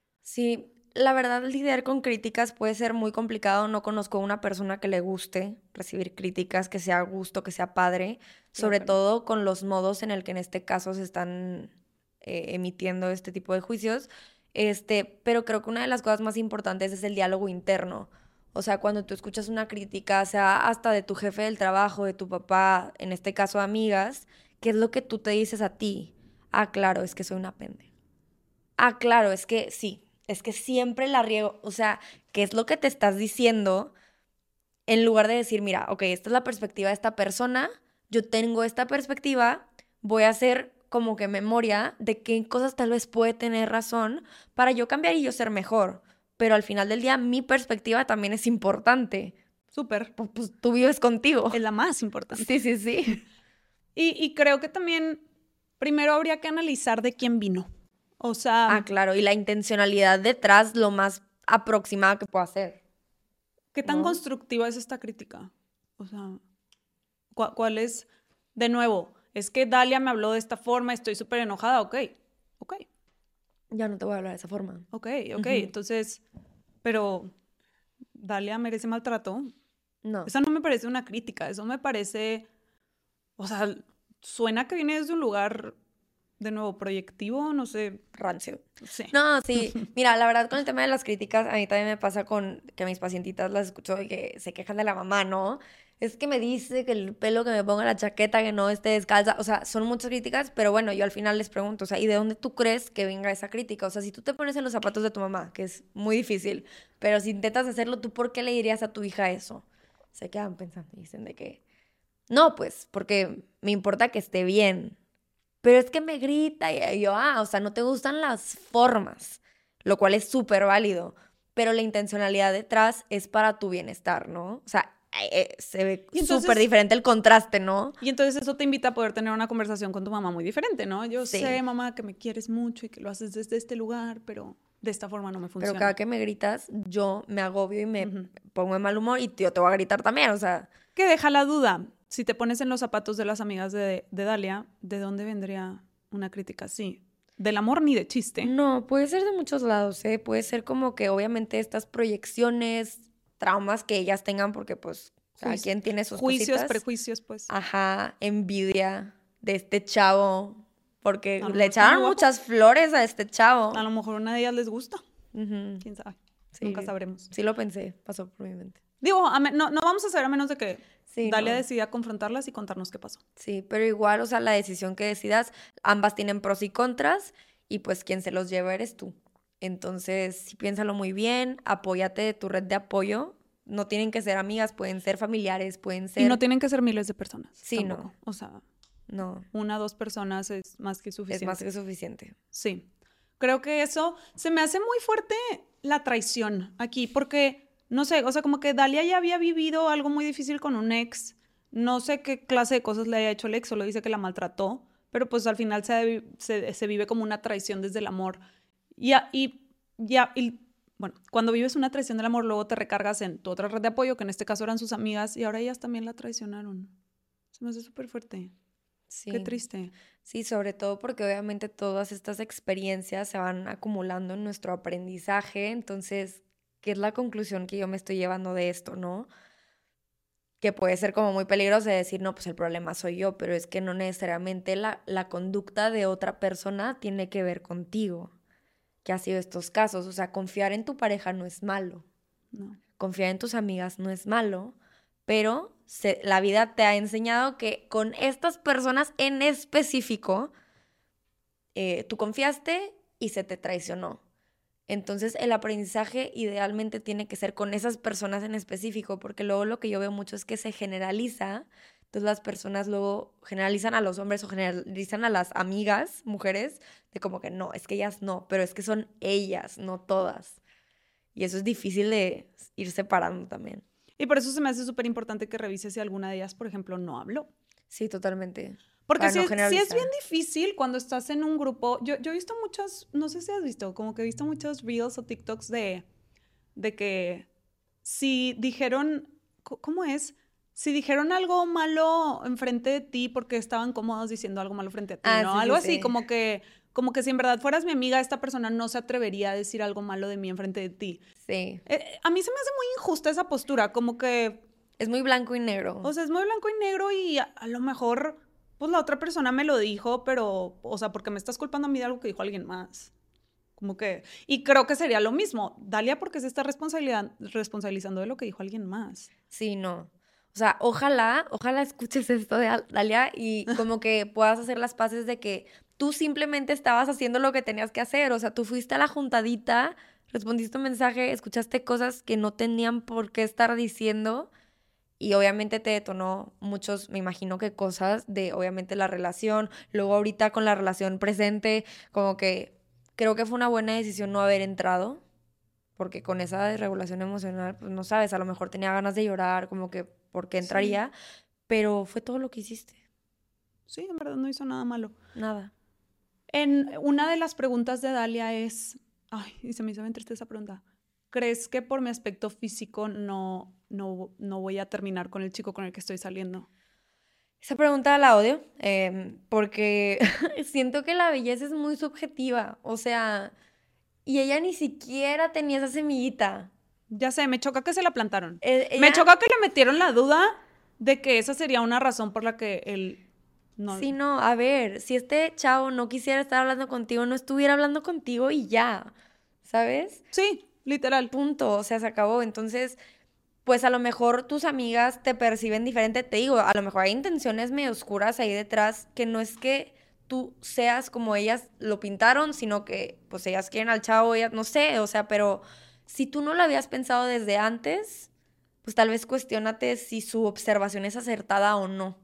Sí, la verdad lidiar con críticas puede ser muy complicado. No conozco a una persona que le guste recibir críticas, que sea a gusto, que sea padre. Sobre Claro. todo con los modos en el que en este caso se están eh, emitiendo este tipo de juicios. Este, pero creo que una de las cosas más importantes es el diálogo interno. O sea, cuando tú escuchas una crítica, sea hasta de tu jefe del trabajo, de tu papá, en este caso amigas, ¿qué es lo que tú te dices a ti? Ah, claro, es que soy una pendeja. Ah, claro, es que sí, es que siempre la riego. O sea, ¿qué es lo que te estás diciendo? En lugar de decir, mira, ok, esta es la perspectiva de esta persona, yo tengo esta perspectiva, voy a hacer como que memoria de qué cosas tal vez puede tener razón para yo cambiar y yo ser mejor. Pero al final del día mi perspectiva también es importante. Súper. Pues, pues tú vives contigo. Es la más importante. Sí, sí, sí. Y, y creo que también primero habría que analizar de quién vino. O sea, Ah, claro, y la intencionalidad detrás lo más aproximado que pueda ser. ¿qué tan ¿no? constructiva es esta crítica? O sea, ¿cu- ¿cuál es? De nuevo, es que Dalia me habló de esta forma, estoy súper enojada, ok, ok, Ya no te voy a hablar de esa forma. ok, ok. Ujú. Entonces, pero Dalia merece maltrato. No. Esa no me parece una crítica, eso me parece, o sea, suena que viene desde un lugar, de nuevo, proyectivo, no sé. Rancio. Sí. No, sí. Mira, la verdad con el tema de las críticas, a mí también me pasa con que mis pacientitas las escucho y que se quejan de la mamá, ¿no? Es que me dice que el pelo que me ponga la chaqueta, que no esté descalza. O sea, son muchas críticas, pero bueno, yo al final les pregunto, o sea, ¿y de dónde tú crees que venga esa crítica? O sea, si tú te pones en los zapatos de tu mamá, que es muy difícil, pero si intentas hacerlo, ¿tú por qué le dirías a tu hija eso? Se quedan pensando y dicen de que, no, pues, porque me importa que esté bien. Pero es que me grita y yo, ah, o sea, no te gustan las formas, lo cual es súper válido, pero la intencionalidad detrás es para tu bienestar, ¿no? O sea, eh, se ve Y entonces- súper diferente el contraste, ¿no? Y entonces eso te invita a poder tener una conversación con tu mamá muy diferente, ¿no? Yo Sí. sé, mamá, que me quieres mucho y que lo haces desde este lugar, pero de esta forma no me funciona. Pero cada que me gritas, yo me agobio y me Ujú. pongo de mal humor y yo te voy a gritar también, o sea, Que deja la duda. Si te pones en los zapatos de las amigas de, de Dalia, ¿de dónde vendría una crítica así? Del amor ni de chiste. no, puede ser de muchos lados, ¿eh? Puede ser como que obviamente estas proyecciones, traumas que ellas tengan, porque pues cada Juici- quien tiene sus Juicios, cositas. prejuicios, pues. Ajá, envidia de este chavo, porque A lo le mejor está muy echaron guapo. muchas flores a este chavo. A lo mejor una de ellas les gusta. Ujú, ¿Quién sabe? sí. Nunca sabremos. Sí lo pensé, pasó por mi mente. Digo, a me- no, no vamos a saber a menos de que Sí, Dalia no. decida confrontarlas y contarnos qué pasó. Sí, pero igual, o sea, la decisión que decidas, ambas tienen pros y contras y pues quien se los lleva eres tú. Entonces, sí, piénsalo muy bien, apóyate de tu red de apoyo. No tienen que ser amigas, pueden ser familiares, pueden Y no ser... tienen que ser miles de personas. Sí, tampoco. no. O sea, No, una o dos personas es más que es suficiente. más que suficiente. Sí. Creo que eso se me hace muy fuerte la traición aquí, porque, no sé, o sea, como que Dalia ya había vivido algo muy difícil con un ex. No sé qué clase de cosas le haya hecho el ex, solo dice que la maltrató, pero pues al final se, se, se vive como una traición desde el amor. Y, a- y ya, y bueno, cuando vives una traición del amor, luego te recargas en tu otra red de apoyo, que en este caso eran sus amigas, y ahora ellas también la traicionaron. Se me hace súper fuerte. Sí. Qué triste. Sí, sobre todo porque obviamente todas estas experiencias se van acumulando en nuestro aprendizaje. Entonces, ¿qué es la conclusión que yo me estoy llevando de esto, no? Que puede ser como muy peligroso de decir, no, pues el problema soy yo, pero es que no necesariamente la, la conducta de otra persona tiene que ver contigo, que ha sido estos casos. O sea, confiar en tu pareja no es malo, No. confiar en tus amigas no es malo, pero se- la vida te ha enseñado que con estas personas en específico, eh, tú confiaste y se te traicionó. Entonces el aprendizaje idealmente tiene que ser con esas personas en específico, porque luego lo que yo veo mucho es que se generaliza, entonces las personas luego generalizan a los hombres o generalizan a las amigas, mujeres, de como que no, es que ellas no, pero es que son ellas, no todas. Y eso es difícil de ir separando también. Y por eso se me hace súper importante que revises si alguna de ellas, por ejemplo, no habló. Sí, totalmente. Porque Para sí, no es- sí es generalizar. bien difícil cuando estás en un grupo. Yo, yo he visto muchas, no sé si has visto, como que he visto muchos reels o TikToks de, de que si dijeron, co- ¿cómo es? Si dijeron algo malo enfrente de ti porque estaban cómodos diciendo algo malo frente a ti, Ah, ¿no? sí, Algo sí, así, sí. como que, como que si en verdad fueras mi amiga, esta persona no se atrevería a decir algo malo de mí enfrente de ti. Sí. Eh, a mí se me hace muy injusta esa postura, como que Es muy blanco y negro. o sea, es muy blanco y negro y a, a lo mejor, pues la otra persona me lo dijo, pero, o sea, porque me estás culpando a mí de algo que dijo alguien más. Como que, y creo que sería lo mismo. Dalia, porque se está responsabilidad, responsabilizando de lo que dijo alguien más. Sí, no. O sea, ojalá, ojalá escuches esto de Al- Dalia y como que puedas hacer las paces de que tú simplemente estabas haciendo lo que tenías que hacer. O sea, tú fuiste a la juntadita, respondiste un mensaje, escuchaste cosas que no tenían por qué estar diciendo y obviamente te detonó muchos, me imagino que cosas de obviamente la relación. Luego ahorita con la relación presente, como que creo que fue una buena decisión no haber entrado porque con esa desregulación emocional, pues no sabes, a lo mejor tenía ganas de llorar, como que, ¿por qué Sí. entraría? Pero fue todo lo que hiciste, Sí, en verdad no hizo nada malo. nada. En una de las preguntas de Dalia es, ay, y se me hizo bien triste esa pregunta. ¿Crees que por mi aspecto físico no, no, no voy a terminar con el chico con el que estoy saliendo? Esa pregunta la odio, em, porque siento que la belleza es muy subjetiva, o sea, y ella ni siquiera tenía esa semillita. Ya sé, me choca que se la plantaron. Eh, Me ella, choca que le metieron la duda de que esa sería una razón por la que él no. sí, no, a ver, si este chavo no quisiera estar hablando contigo, no estuviera hablando contigo y ya, ¿sabes? Sí, literal. Punto, o sea, se acabó. Entonces, pues a lo mejor tus amigas te perciben diferente, te digo, a lo mejor hay intenciones medio oscuras ahí detrás, que no es que tú seas como ellas lo pintaron, sino que pues ellas quieren al chavo, ellas, no sé, o sea, pero si tú no lo habías pensado desde antes, pues tal vez cuestiónate si su observación es acertada o no.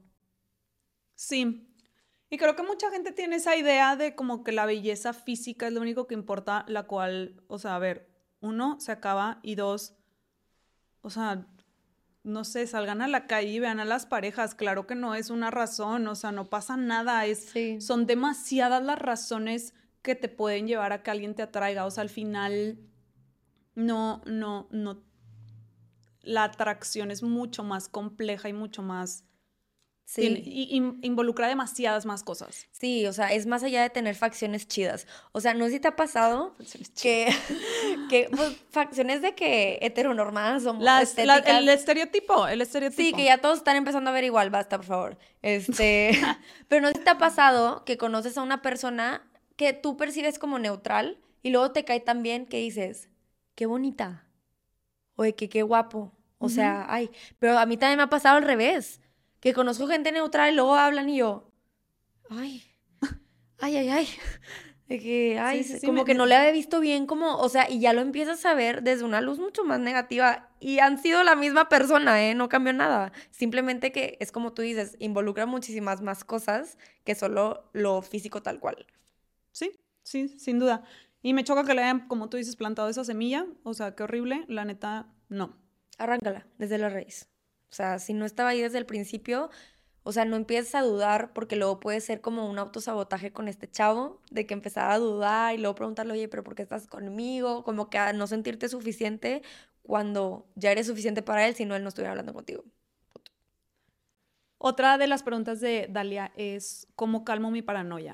Sí. Y creo que mucha gente tiene esa idea de como que la belleza física es lo único que importa, la cual, o sea, a ver, uno, se acaba y dos, o sea, no sé, salgan a la calle y vean a las parejas. Claro que no es una razón, o sea, no pasa nada. Es, Sí. son demasiadas las razones que te pueden llevar a que alguien te atraiga. O sea, al final, no, no, no. La atracción es mucho más compleja y mucho más. Sí. Tiene, y, y, involucra demasiadas más cosas. Sí, o sea, es más allá de tener facciones chidas. O sea, no sé si te ha pasado que, que pues, facciones de que heteronormadas o Las, la, estéticas. el estereotipo, el estereotipo. Sí, que ya todos están empezando a ver igual, basta, por favor. Este, pero no sé si te ha pasado que conoces a una persona que tú percibes como neutral y luego te cae tan bien que dices, qué bonita, o de que qué guapo, O uh-huh. sea, ay, pero a mí también me ha pasado al revés, que conozco gente neutral y luego hablan y yo, ay, ay, ay, ay. De que, ay, sí, sí, sí, como me, que no le había visto bien, como, o sea, y ya lo empiezas a ver desde una luz mucho más negativa. Y han sido la misma persona, ¿eh? No cambió nada. Simplemente que es como tú dices, involucra muchísimas más cosas que solo lo físico tal cual. Sí, sí, sin duda. Y me choca que le hayan, como tú dices, plantado esa semilla. O sea, qué horrible. La neta, no. Arráncala desde la raíz. O sea, si no estaba ahí desde el principio... O sea, no empieces a dudar porque luego puede ser como un autosabotaje con este chavo, de que empezar a dudar y luego preguntarle, oye, ¿pero por qué estás conmigo? Como que a no sentirte suficiente cuando ya eres suficiente para él si no él no estuviera hablando contigo. Otra de las preguntas de Dalia es, ¿cómo calmo mi paranoia?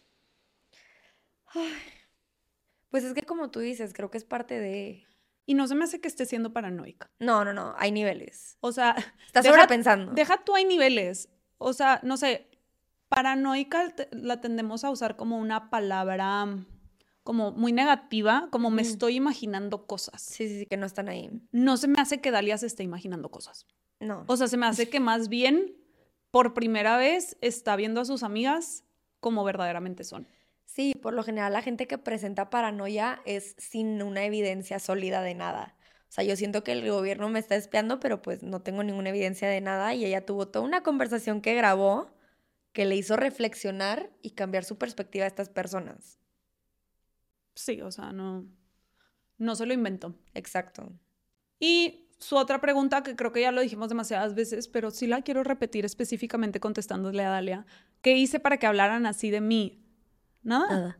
Ay, pues es que como tú dices, creo que es parte de... Y no se me hace que esté siendo paranoica. No, no, no, hay niveles. O sea, estás sobrepensando. Deja tú hay niveles. O sea, no sé, paranoica la tendemos a usar como una palabra como muy negativa, como mm. me estoy imaginando cosas. Sí, sí, sí, que no están ahí. No se me hace que Dalia se esté imaginando cosas. No. O sea, se me hace que más bien, por primera vez, está viendo a sus amigas como verdaderamente son. Sí, por lo general la gente que presenta paranoia es sin una evidencia sólida de nada. O sea, yo siento que el gobierno me está espiando, pero pues no tengo ninguna evidencia de nada y ella tuvo toda una conversación que grabó que le hizo reflexionar y cambiar su perspectiva a estas personas. Sí, o sea, no, no se lo inventó. Exacto. Y su otra pregunta, que creo que ya lo dijimos demasiadas veces, pero sí la quiero repetir específicamente contestándole a Dalia. ¿Qué hice para que hablaran así de mí? ¿Nada? Nada.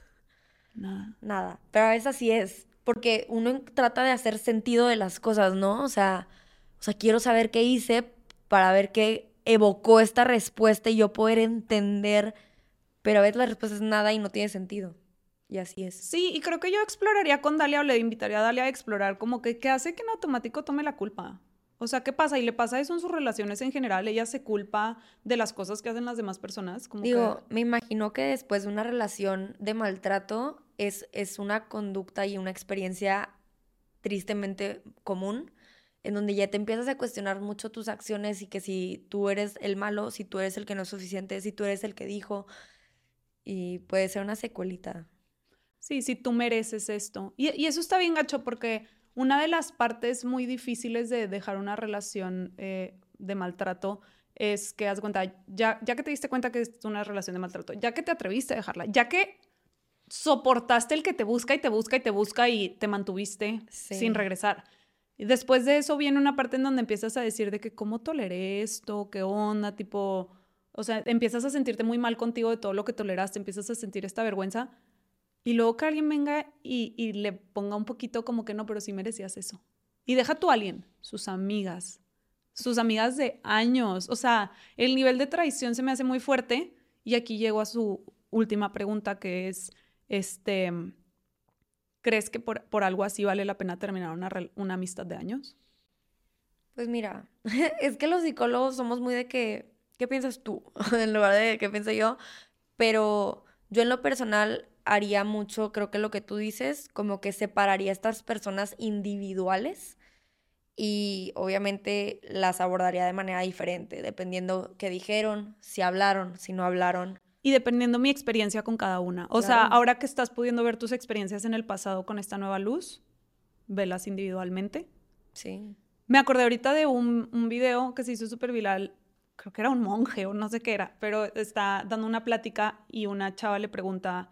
Nada. Nada. Pero a veces así es. Porque uno trata de hacer sentido de las cosas, ¿no? O sea, o sea, quiero saber qué hice para ver qué evocó esta respuesta y yo poder entender. Pero a veces la respuesta es nada y no tiene sentido. Y así es. Sí, y creo que yo exploraría con Dalia o le invitaría a Dalia a explorar como que qué hace que en automático tome la culpa. O sea, ¿qué pasa? Y le pasa eso en sus relaciones en general. Ella se culpa de las cosas que hacen las demás personas. Como Digo, que... me imagino que después de una relación de maltrato es, es una conducta y una experiencia tristemente común en donde ya te empiezas a cuestionar mucho tus acciones y que si tú eres el malo, si tú eres el que no es suficiente, si tú eres el que dijo, y puede ser una secuelita. Sí, si tú mereces esto. Y, y eso está bien gacho porque una de las partes muy difíciles de dejar una relación eh, de maltrato es que, haz cuenta, ya, ya que te diste cuenta que es una relación de maltrato, ya que te atreviste a dejarla, ya que soportaste el que te busca y te busca y te busca y te mantuviste sí. sin regresar. Y después de eso viene una parte en donde empiezas a decir de que cómo toleré esto, qué onda, tipo, o sea, empiezas a sentirte muy mal contigo de todo lo que toleraste, empiezas a sentir esta vergüenza. Y luego que alguien venga y, y le ponga un poquito como que no, pero sí merecías eso. Y deja tú a alguien, sus amigas, sus amigas de años. O sea, el nivel de traición se me hace muy fuerte. Y aquí llego a su última pregunta, que es, este, ¿crees que por, por algo así vale la pena terminar una, una amistad de años? Pues mira, es que los psicólogos somos muy de que, ¿qué piensas tú? En lugar de qué pienso yo. Pero yo en lo personal haría mucho, creo que lo que tú dices, como que separaría a estas personas individuales y obviamente las abordaría de manera diferente, dependiendo qué dijeron, si hablaron, si no hablaron. Y dependiendo mi experiencia con cada una. O claro. sea, ahora que estás pudiendo ver tus experiencias en el pasado con esta nueva luz, velas individualmente. Sí. Me acordé ahorita de un, un video que se hizo súper viral, creo que era un monje o no sé qué era, pero está dando una plática y una chava le pregunta,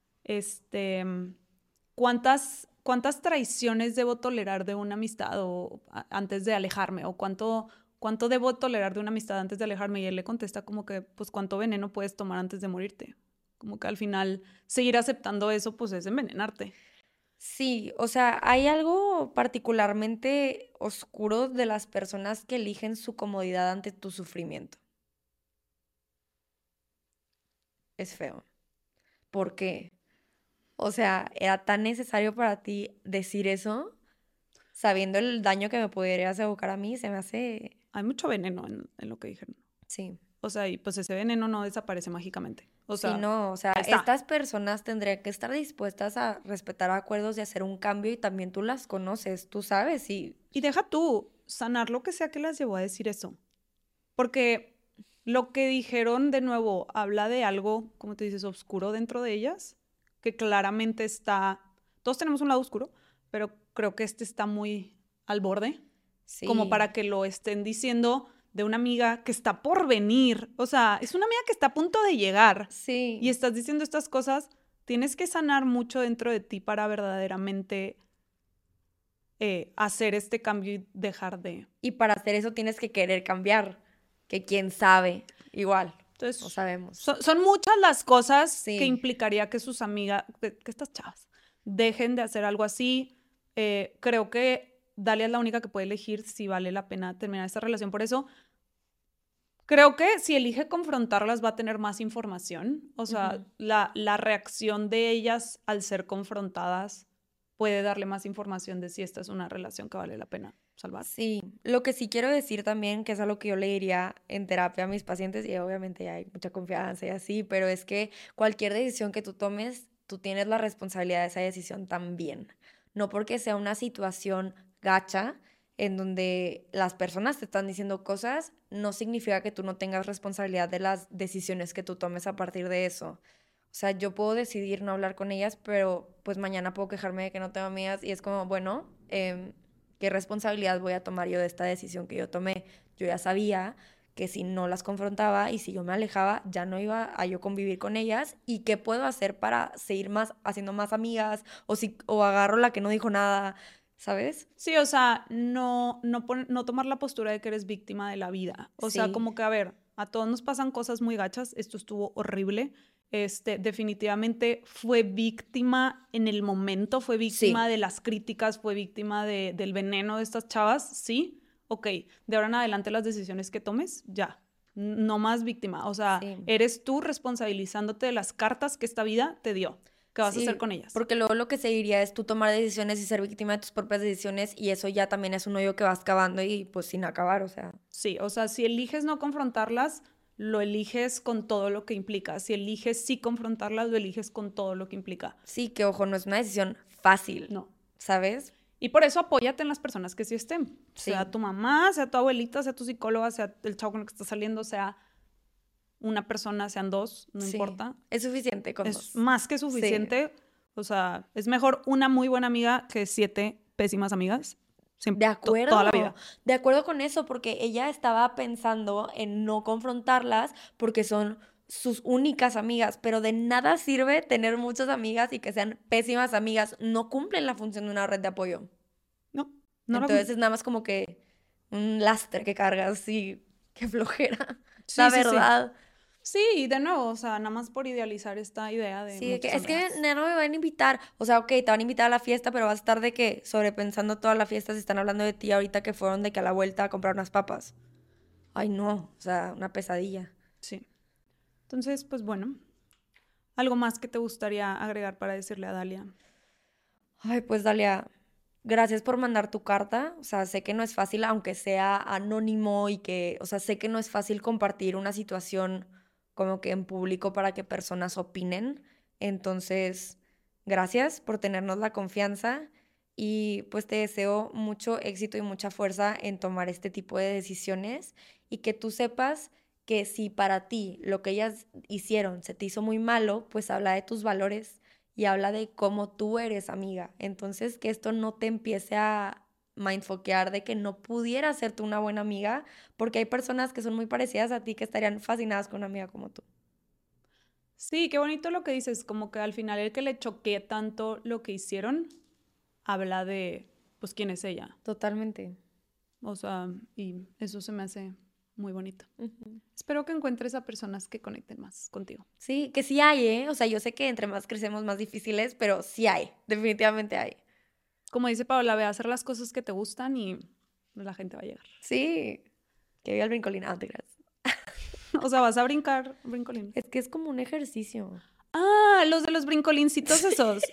este, ¿cuántas, cuántas traiciones debo tolerar de una amistad o, a, antes de alejarme? ¿O cuánto, cuánto debo tolerar de una amistad antes de alejarme? Y él le contesta como que, pues, ¿cuánto veneno puedes tomar antes de morirte? Como que al final seguir aceptando eso, pues, es envenenarte. Sí, o sea, hay algo particularmente oscuro de las personas que eligen su comodidad ante tu sufrimiento. Es feo. ¿Por qué? O sea, era tan necesario para ti decir eso, sabiendo el daño que me podrías evocar a mí, se me hace... Hay mucho veneno en, en lo que dijeron. Sí. O sea, y pues ese veneno no desaparece mágicamente. O sea, sí, no, o sea, estas personas tendrían que estar dispuestas a respetar acuerdos y hacer un cambio y también tú las conoces, tú sabes y... Y deja tú, sanar lo que sea que las llevó a decir eso. Porque lo que dijeron, de nuevo, habla de algo, como te dices, oscuro dentro de ellas, que claramente está... Todos tenemos un lado oscuro, pero creo que este está muy al borde, sí. Como para que lo estén diciendo de una amiga que está por venir. O sea, es una amiga que está a punto de llegar. Sí. Y estás diciendo estas cosas. Tienes que sanar mucho dentro de ti para verdaderamente eh, hacer este cambio y dejar de... Y para hacer eso tienes que querer cambiar. Que quién sabe, igual. Entonces, no sabemos. Son, son muchas las cosas sí. que implicaría que sus amigas, que, que estas chavas, dejen de hacer algo así. Eh, creo que Dalia es la única que puede elegir si vale la pena terminar esta relación. Por eso, creo que si elige confrontarlas va a tener más información. O sea, uh-huh. la, la reacción de ellas al ser confrontadas puede darle más información de si esta es una relación que vale la pena salvar. Sí, lo que sí quiero decir también, que es algo que yo le diría en terapia a mis pacientes, y obviamente ya hay mucha confianza y así, pero es que cualquier decisión que tú tomes, tú tienes la responsabilidad de esa decisión también. No porque sea una situación gacha en donde las personas te están diciendo cosas, no significa que tú no tengas responsabilidad de las decisiones que tú tomes a partir de eso. O sea, yo puedo decidir no hablar con ellas, pero pues mañana puedo quejarme de que no tengo amigas y es como, bueno, eh, ¿qué responsabilidad voy a tomar yo de esta decisión que yo tomé? Yo ya sabía que si no las confrontaba y si yo me alejaba, ya no iba a yo convivir con ellas. ¿Y qué puedo hacer para seguir más, haciendo más amigas? O, si, o agarro la que no dijo nada, ¿sabes? Sí, o sea, no, no, pon, no tomar la postura de que eres víctima de la vida. O sí. sea, como que, a ver, a todos nos pasan cosas muy gachas. Esto estuvo horrible. Este, definitivamente fue víctima en el momento, fue víctima sí. de las críticas, fue víctima de, del veneno de estas chavas, sí, ok, de ahora en adelante las decisiones que tomes, ya, no más víctima, o sea, sí. eres tú responsabilizándote de las cartas que esta vida te dio. ¿Qué vas sí, a hacer con ellas? Porque luego lo que seguiría es tú tomar decisiones y ser víctima de tus propias decisiones, y eso ya también es un hoyo que vas cavando y pues sin acabar, o sea. Sí, o sea, si eliges no confrontarlas, lo eliges con todo lo que implica. Si eliges sí confrontarlas, lo eliges con todo lo que implica. Sí, que ojo, no es una decisión fácil. No. ¿Sabes? Y por eso apóyate en las personas que sí estén. Sí. Sea tu mamá, sea tu abuelita, sea tu psicóloga, sea el chavo con el que estás saliendo, sea una persona, sean dos, no sí. importa. Es suficiente con es dos. Más que suficiente. Sí. O sea, es mejor una muy buena amiga que siete pésimas amigas. Siempre, de acuerdo, to- toda la vida. De acuerdo con eso, porque ella estaba pensando en no confrontarlas porque son sus únicas amigas, pero de nada sirve tener muchas amigas y que sean pésimas amigas. No cumplen la función de una red de apoyo. No, no. Entonces es nada más como que un lastre que cargas y qué flojera. Sí, la sí, verdad. Sí. Sí, de nuevo, o sea, nada más por idealizar esta idea de... Sí, que, es que no me van a invitar. O sea, ok, te van a invitar a la fiesta, pero vas a estar de que sobrepensando toda la fiesta si están hablando de ti ahorita que fueron de que a la vuelta a comprar unas papas. Ay, no, o sea, una pesadilla. Sí. Entonces, pues bueno, ¿algo más que te gustaría agregar para decirle a Dalia? Ay, pues Dalia, gracias por mandar tu carta. O sea, sé que no es fácil, aunque sea anónimo y que, o sea, sé que no es fácil compartir una situación como que en público para que personas opinen. Entonces, gracias por tenernos la confianza y pues te deseo mucho éxito y mucha fuerza en tomar este tipo de decisiones y que tú sepas que si para ti lo que ellas hicieron se te hizo muy malo, pues habla de tus valores y habla de cómo tú eres amiga. Entonces, que esto no te empiece a mindfuckear de que no pudiera ser tú una buena amiga, porque hay personas que son muy parecidas a ti que estarían fascinadas con una amiga como tú. Sí, qué bonito lo que dices, como que al final el que le choquee tanto lo que hicieron, habla de, pues, quién es ella. Totalmente. O sea, y eso se me hace muy bonito. Uh-huh. Espero que encuentres a personas que conecten más contigo. Sí, que sí hay, ¿eh? O sea, yo sé que entre más crecemos más difíciles, pero sí hay, definitivamente hay. Como dice Paola, ve a hacer las cosas que te gustan y la gente va a llegar. Sí, que viva el brincolín. Ah, te creas. O sea, vas a brincar brincolín. Es que es como un ejercicio. Ah, los de los brincolincitos esos.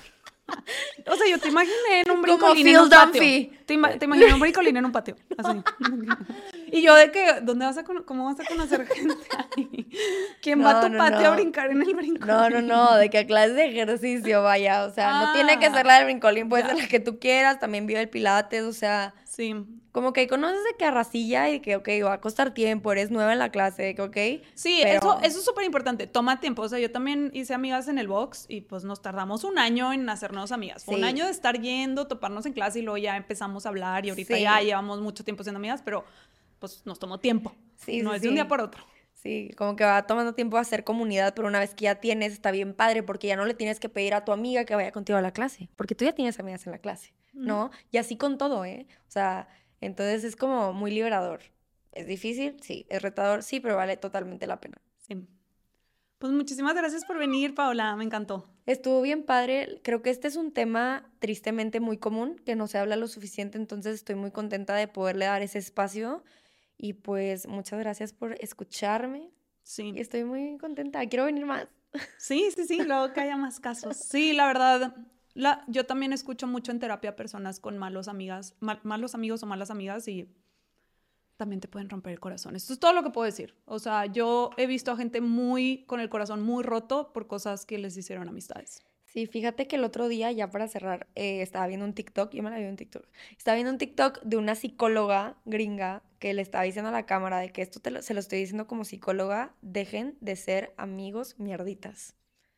O sea, yo te imaginé en un como brincolín en un Phil patio. Dunphy. Te, ima- te imaginé un brincolín en un patio. Así. Y yo de que, ¿dónde vas a cono- ¿cómo vas a conocer gente ahí? ¿Quién va No, a tu no, patio no. a brincar en el brincolín? No, no, no, de que a clases de ejercicio, vaya, o sea, no tiene que Ah, ser la del brincolín, puede ya. ser la que tú quieras, también vio el pilates, o sea, Sí. como que conoces de que a racilla y que, ok, va a costar tiempo, eres nueva en la clase, de que, ok, Sí, pero eso, eso es súper importante. Toma tiempo. O sea, yo también hice amigas en el box y pues nos tardamos un año en hacernos amigas. Fue un Sí. año de estar yendo, toparnos en clase y luego ya empezamos a hablar y ahorita Sí. ya llevamos mucho tiempo siendo amigas, pero pues nos tomó tiempo. Sí, No sí, es de un día sí. por otro. Sí, como que va tomando tiempo hacer comunidad, pero una vez que ya tienes, está bien padre, porque ya no le tienes que pedir a tu amiga que vaya contigo a la clase, porque tú ya tienes amigas en la clase, ¿no? Y así con todo, ¿eh? O sea, entonces es como muy liberador. ¿Es difícil? Sí. ¿Es retador? Sí, pero vale totalmente la pena. Sí. Pues muchísimas gracias por venir, Paola. Me encantó. Estuvo bien padre. Creo que este es un tema tristemente muy común, que no se habla lo suficiente, entonces estoy muy contenta de poderle dar ese espacio. Y pues muchas gracias por escucharme. Sí. Y estoy muy contenta. Quiero venir más. Sí, sí, sí, luego que haya más casos. Sí, la verdad, la, yo también escucho mucho en terapia personas con malos amigas, mal- malos amigos o malas amigas y también te pueden romper el corazón. Esto es todo lo que puedo decir. O sea, yo he visto a gente muy, con el corazón muy roto por cosas que les hicieron amistades. Sí, fíjate que el otro día, ya para cerrar, eh, estaba viendo un TikTok, yo me la vi en TikTok, estaba viendo un TikTok de una psicóloga gringa que le estaba diciendo a la cámara de que esto te lo- se lo estoy diciendo como psicóloga, dejen de ser amigos mierditas.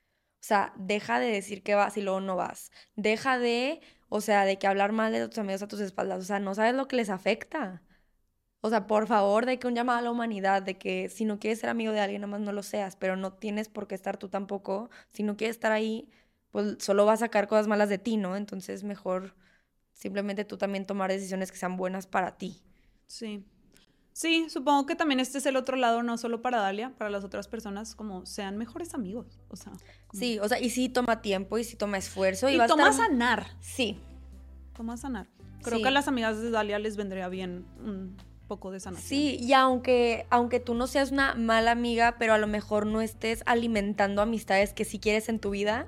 O sea, deja de decir que vas y luego no vas. Deja de, o sea, de que hablar mal de tus amigos a tus espaldas. O sea, no sabes lo que les afecta. O sea, por favor, de que un llamado a la humanidad, de que si no quieres ser amigo de alguien, nada más no lo seas, pero no tienes por qué estar tú tampoco. Si no quieres estar ahí, pues solo va a sacar cosas malas de ti, ¿no? Entonces, mejor simplemente tú también tomar decisiones que sean buenas para ti. Sí. Sí, supongo que también este es el otro lado, no solo para Dalia, para las otras personas, como sean mejores amigos. O sea, como- Sí, o sea, y sí toma tiempo y sí toma esfuerzo y, y va a toma estar... sanar. Sí, Toma sanar. Creo Sí. que a las amigas de Dalia les vendría bien un poco de sanación. sí, y aunque, aunque tú no seas una mala amiga, pero a lo mejor no estés alimentando amistades que sí quieres en tu vida,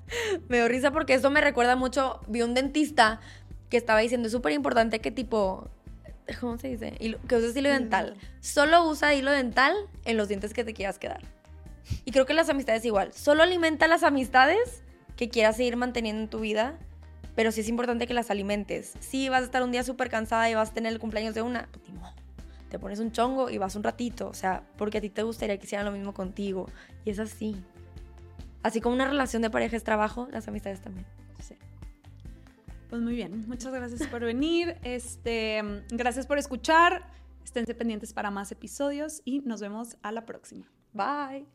me dio risa porque eso me recuerda mucho, vi un dentista que estaba diciendo, es súper importante que tipo, ¿cómo se dice? Hilo- que uses hilo Hilo dental. dental. Solo usa hilo dental en los dientes que te quieras quedar. Y creo que las amistades igual. Solo alimenta las amistades que quieras seguir manteniendo en tu vida, pero sí es importante que las alimentes. Sí, vas a estar un día súper cansada y vas a tener el cumpleaños de una, pues, ni modo. Te pones un chongo y vas un ratito, o sea, porque a ti te gustaría que hicieran lo mismo contigo. Y es así. Así como una relación de pareja es trabajo, las amistades también. Sí. Pues muy bien, muchas gracias por venir. Este, gracias por escuchar. Esténse pendientes para más episodios y nos vemos a la próxima. Bye.